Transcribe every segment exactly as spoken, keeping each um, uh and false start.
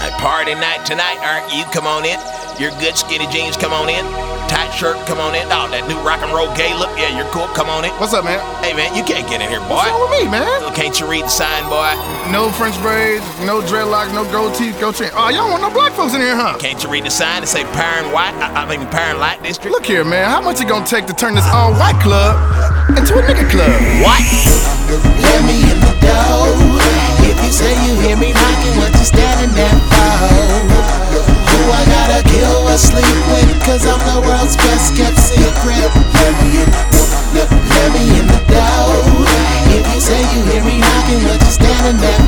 A party night tonight, aren't you? Come on in. Your good skinny jeans, come on in. Tight shirt, come on in. Oh, that new rock and roll gay look, yeah, you're cool, come on in. What's up, man? Hey, man, you can't get in here, boy. What's wrong with me, man? Well, can't you read the sign, boy? No French braids, no dreadlocks, no gold teeth, gold chain. Oh, y'all want no black folks in here, huh? Can't you read the sign that say Power and White? I, I mean, Power and Light District? Look here, man. How much it gonna take to turn this all-white club into a nigga club? What? Let me in the door. If you say you hear me knocking, what you standing there for? Who I gotta kill or sleep with, cause I'm the world's best kept secret. Let me in, let, let me in the door. If you say you hear me knocking, what you standing there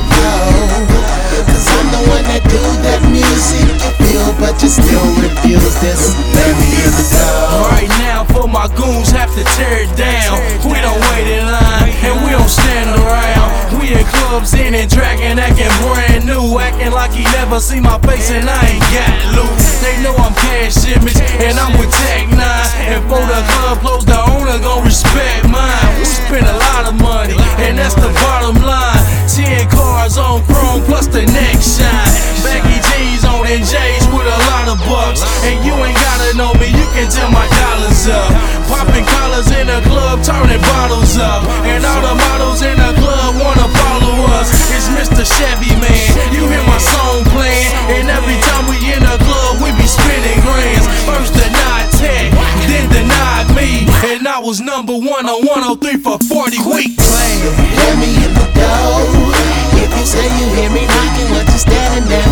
for? Cause I'm the one that do that music you feel, but you still refuse this. Let me in the door. Right now, for my goons have to tear it down. We don't wait in line, and we don't stand around. We in clubs in and dragging, acting brand new, acting like he never seen my face and I ain't got loot. They know I'm cash image, and I'm with Tech Nine. And for the club close, the owner gon' respect mine. We spend a lot of money, and that's the bottom line. Ten cars on chrome plus the neck shine. Baggy jeans on N J's with a lot of bucks. And you ain't gotta know me, you can tell my dollars up. Popping collars in the club, turning bottles up. And all the models in the club wanna follow us. It's Mister Chevy, man. You hear my song playing, and every time we in the club, we be spinning grands. First denied Tech, then denied me, and I was number one on one oh three for forty weeks. Let me in the door. If you say you hear me knocking, what you standing there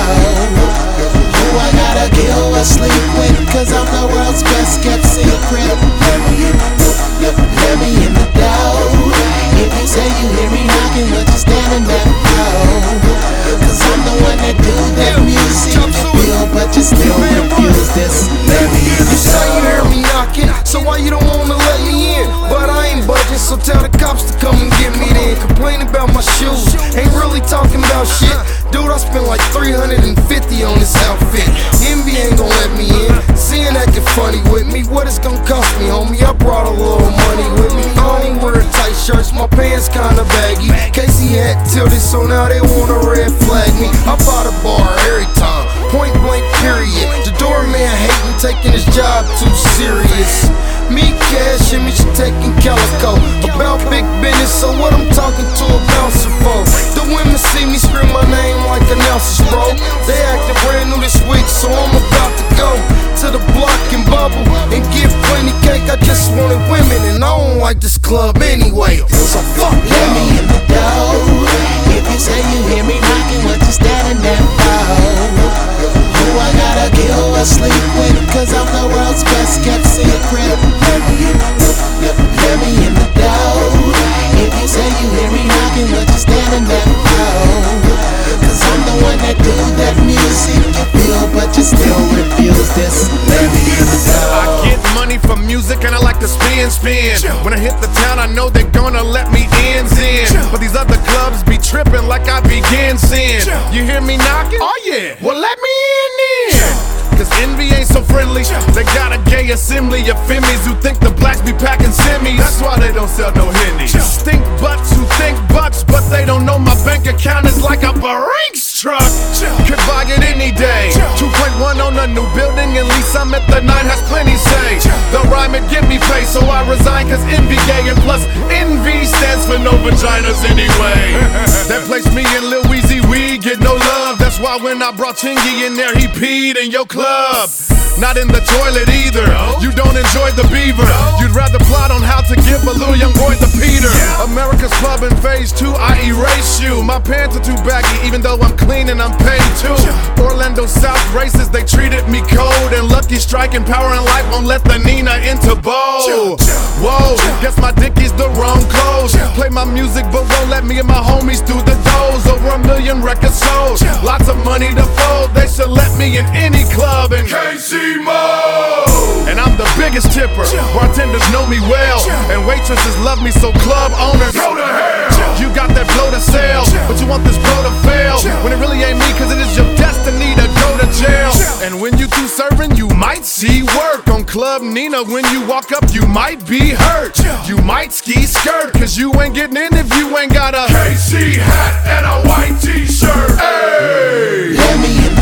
for? Who I gotta kill or sleep with, cause I'm the world's best kept secret. Let me in, let, let me in the door. If you say you hear me knocking, what you standing there for? Cause I'm the one that do that music you feel, but you still refuse this. Let me in the door. You say you hear me knocking, so why you don't wanna let me in? But I ain't budging, so tell the cops to come and get me then. Complain about my shoes, ain't really talking about shit. Dude, I spent like three hundred fifty on this outfit. Envy ain't gon' let me in. Seeing acting funny with me, what it's gon' cost me, homie? I brought a little money with me. I ain't wearing tight shirts, my pants kinda baggy. Casey had tilted, so now they wanna red flag me. I bought a bar every time, point blank period. The doorman hating, taking his job too serious. Me cash image taking calico. About big business, so what I'm talking to a bouncer for? The women see me scream my name like announcers, bro. They acting brand new this week, so I'm about to go to the block and bubble and get plenty cake. I just wanted women, and I don't like this club anyway. So fuck Let me in the door. If you say you hear me knocking, what you standing there for? Who I gotta kill or sleep with, cause I'm the world's best kept secret. Let me in, let, let me in the door. If you say you hear me knocking, what you standing there for? Cause I'm the one that do that music you feel, but you still refuse this. Let me in the door. I get money from music and I like to spin, spin. When I hit the town, I know they're gonna let me in, in. But these other clubs be tripping like I begin sin. You hear me knocking? Oh yeah, well let me in then. Cause envy ain't so friendly. They got a gay assembly of femmies who think the blacks be packing semis. That's why they don't sell no hennies. Stink butts who think bucks, but they don't know my bank account is like a Brinks truck. Could buy it any day. two point one on a new building, and lease I'm at the nine has plenty say. The rhyme and give me pay, so I resign cause envy gay. And plus envy stands for no vaginas anyway. That place me and Lil Weezy, we get no love. That's why when I brought Chingy in there, he peed in your club. Not in the toilet either. You don't enjoy the beaver. You'd rather plot on how to give a little young boy the Peter. America's club in phase two, I erase you. My pants are too baggy, even though I'm clean and I'm paid too. Orlando South races, they treated me cold. And Lucky Strike and Power and Light won't let the Nina into bowl. Whoa, guess my Dickies the wrong clothes. Play my music but won't let me and my homies do the doors. Over a million records sold, lots of money to fold. They should let me in any club in K C mode. And I'm the biggest tipper. Bartenders know me well, and waitresses love me, so club owners go to hell. You got that blow to sell, but you want this blow to fail. When it really ain't me, cause it is your destiny to go to jail. And when you through serving, you might see work on Club Nina. When you walk up, you might be hurt. You might ski skirt, cause you ain't getting in if you ain't got a K C hat and a white t-shirt. Hey. Let me in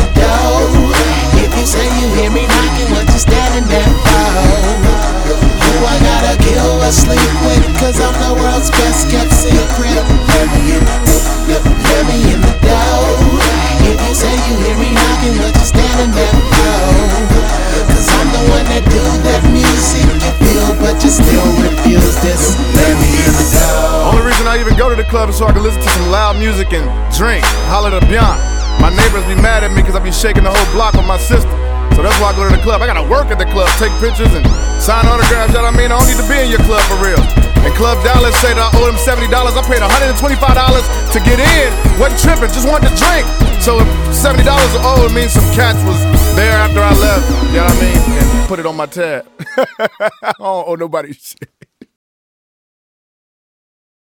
world's best kept secret. Let me in, let, let me in the door. If you say you hear me knocking, what you standing there for? Cause I'm the one that do that music you feel, but you still refuse this. Let me in the door. Only reason I even go to the club is so I can listen to some loud music and drink, holler at Beyond. My neighbors be mad at me cause I be shaking the whole block with my sister. So that's why I go to the club. I gotta work at the club, take pictures and sign autographs. You know what I mean? I don't need to be in your club for real. And Club Dallas said I owe them seventy dollars. I paid one hundred twenty-five dollars to get in. Wasn't tripping, just wanted to drink. So if seventy dollars are owed, it means some cats was there after I left. You know what I mean? And put it on my tab. I don't owe nobody shit.